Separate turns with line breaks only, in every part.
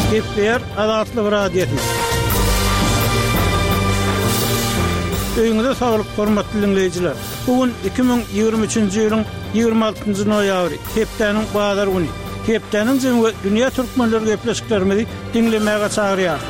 Gepler Azatlyk Radiosu. Öňüňizde saglyk, hormatly dinleyijiler. Bugün 2023-nji ýylyň 26-njy noýabry, hepdeniň bazar güni. Hepdeniň jemgy dünýä türkmenleri gepleşiklerimizi dinlemäge çagyrýar.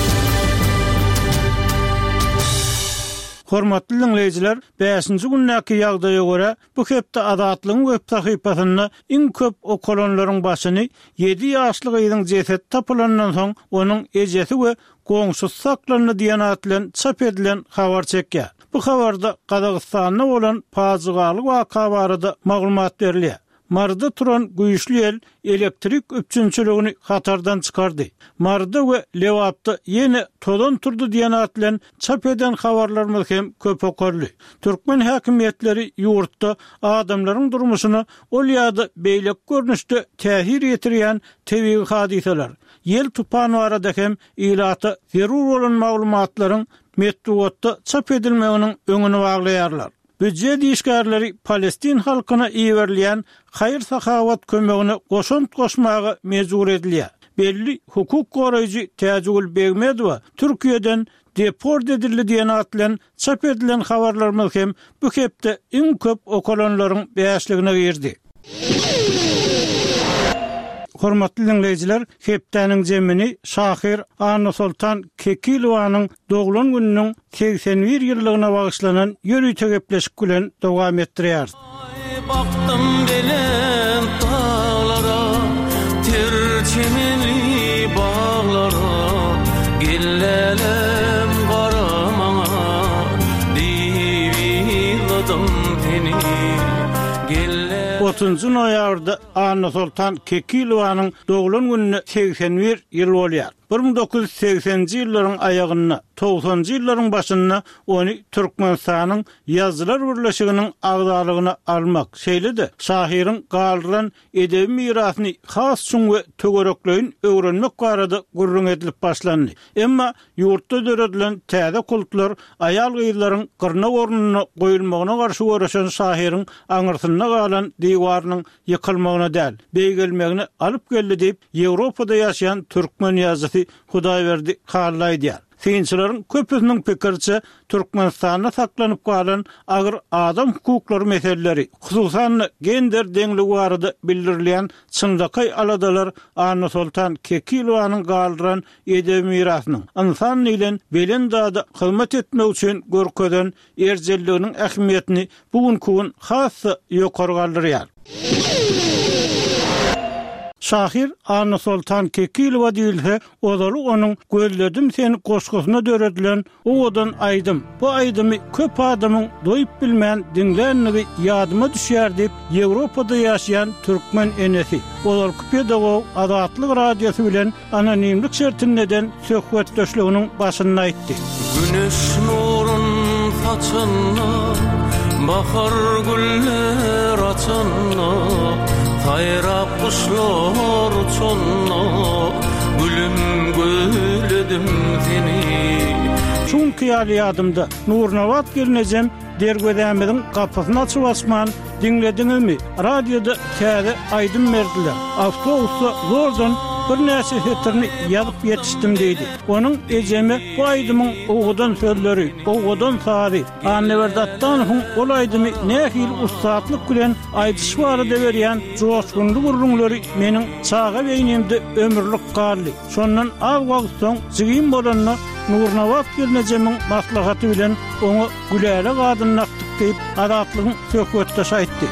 Hormatly dinleyijiler, 5-nji günnäki ýagdaýa görä bu hepde Azatlygyň web sahypasyna iň köp okolonlaryň başyny 7 ýaşly gyzyň jeseti tapylandan soň onuň ejesi we goňşusy saklandy diýen atlan çap edilen habar çekýär. Bu habarda Gazagystanda bolan pazygaly waka barada maglumat berilýär. Marda turan güýçli el elektrik üpçünçiligini hatardan çykardy. Marda we Lewapda ýene todan turdy diýen atlan çap eden habarlarymyz hem köp okurly. Türkmen häkimetleri ýurtda adamlaryň durmuşyna ol ýa-da beýlek görnüşde tähir ýetirýän tebigi hadiseler. Yel tupan barada hem ilata zerur bolan maglumatlaryň metduatda çap edilmeginiň öňüni baglaýarlar. Büdjet işgärleri Palestin halkyna iýerilýän haýır sahawat kömegini goşmagy mejbur edilýär. Belli hukuk goraýjy Täjegül Begmedowa Türkiýeden deport edildi diýen atlan çap edilen habarlarymyz hem bu hepde iň köp okolonlaryň beýasligine girdi. Hormatly dinleyijiler, hepdeniň jemini Şahir Ana Sultan Kekilowanyň doglan gününiň 81 ýyllygyna bagyşlanan ýörüýte gepleşik bilen dowam etdirýär.
Baktım belen dağlara, ter çemeni bağlara, gellelem garamana, diýiladım seni.
30-njy noýabrda Ana Sultan Kekilowanyň doglan gününe 81 ýyl bolýar. 1980-nji ýyllaryň aýagyna, 90-njy ýyllaryň başyna ony Türkmenistanyň ýazgylar birleşiginiň agdalygyna almak şeýledi. Şahyryň galyran edebi mirasyny has üçin we tögerekleýin öwrenmek barada gurrun edilip başlandy. Emma ýurtda döredilen täze kultlar aýal gyýlaryň gyrna ornuny goýulmagyna garşy görüşen şahyryň aňyrsyna galan diýwarynyň ýykylmagyna däl, beýgelmegini alyp geldi diýip Ýewropada ýaşaýan türkmen ýazgysy Hudaýberdi hallaýdýar. Synçylaryň köpüsiniň pikirçe Türkmenistanda saklanyp galan agyr adam hukuklary meseleleri, hususan gender deňligi barada bildirilýän çyndaky aladalar Ana Sultan Kekilowanyň galyran edebi mirasynyň insan bilen belen dada hyzmat etmek üçin görkezden erjelliginiň ähmiýetini bugünkü gün hasy ýokary galdyrýar. Şahir Ana Sultan Kekilowa diýilse, odaly onuň "Gözledim seni" goşgusyna döredilen odan aýdym. Bu aýdymy köp adamyň doýup bilmän dinlänligi ýadyma düşýär diýip Ýewropada ýaşaýan türkmen enesi, olarky pedagog Azatlyk Radiosu bilen anonimlik şertinden söhbetdeşliginiň başyna aýtdy.
Güneş nurun saçyna, bahar güller açyna, Hayrap kuşlar uçanna, gülüm göyledim seni.
Çünkü ýadymda Nurnavat gelnejem dergödämediň kapysyny açyp açman dinlediňizmi? Radioda täze aýdym berdiler. Awtobusda zordan bir näçe hetirni ýazyp ýetişdim diýdi. Onuň ejemi bu aýdymyň oğudan sözleri, oğudan sary. Annewerdatdan hum ol aýdymy nähil ustatlyk bilen aýdyş barada berýän joşgunly gurrunlary meniň çaga beýnimde ömürlük garly. Şondan az wagt soň jigim bolanyna Nurnavat gelnejemiň maslahaty bilen oňa güläle gadynlakdyk diýip Azatlygyň söhbetdeş aýtdy.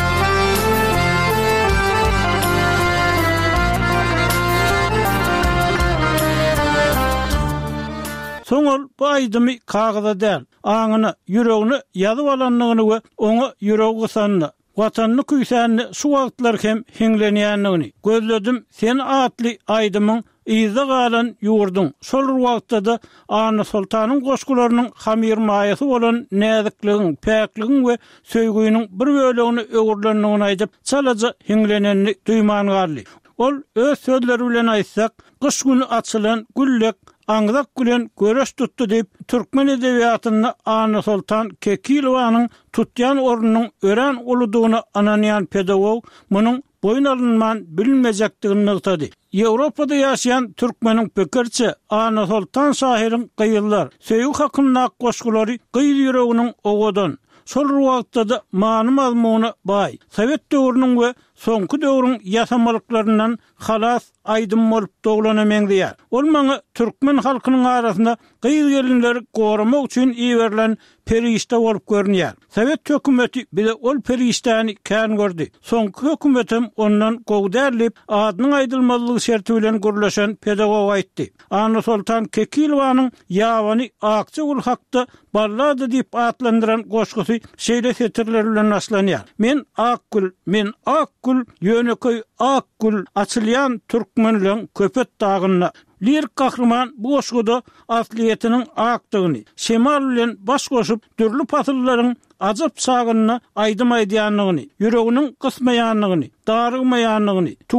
Soňol bu aýdymy kagaza däl, aňyna, ýüregine ýazyp alanlygyny we oňa ýüregi gysanyny, watanyny küýsänini şu wagtlar hem hiňlenýänligini. Gözledim sen atly aýdymyň iýde galan ýurdun. Şol wagtda da Ana Sultanyň goşgularynyň hamirmaýasy bolan näzikligiň, päkligiň we söýgüýüniň bir bölegini öwürlendigini aýdyp, çalaja hiňlenenini duýman garly. Ol öz sözleri bilen aýtsak, kış günü açylan güllek Aňdak gülen göreş tutdy diýip türkmen edebiýatyny Ana Sultan Kekilowanyň tutýan ornunyň ören uludygyny ananýan pedagog munyň boyun alınman bilinmejekdigini nygtady. Ýewropada ýaşaýan türkmeniň pekirçi Ana Sultan Sahir'in Gyýyllar söýgü hakynda goşgulary gyýyl ýüreginiň ogadan şol wagtda da many mazmuny bay. Sowet döwrüniň we soňky döwrüň ýasamalyklarynyň halas aýdym bolup doglanamaň diýär. Ol maňa türkmen halkynyň arasynda gyýyl gelinleri goramak üçin iýerilen perişte bolup görünýär. Sowet hökümeti bile ol perişteni kän gördi. Soňky hökümetim ondan gowdärlip adynyň aýdylmalygy şerti bilen gürleşen pedagog aýtdy. Ana Sultan Kekilowanyň ýawany akçy ul hakda ballady diýip atlandyran goşgusy şeýle setirler bilen başlanýar. Men akgül ýöneköy akgül açylýan türkmenliň köpet dagyna lirik kahraman bu goşguda asliýetiniň akdygyny, şemal bilen baş goşup dürli patyllaryň ajap sagyny aýdym aýdýanlygyny, ýüreginiň gysmaýanlygyny, darymaýanlygyny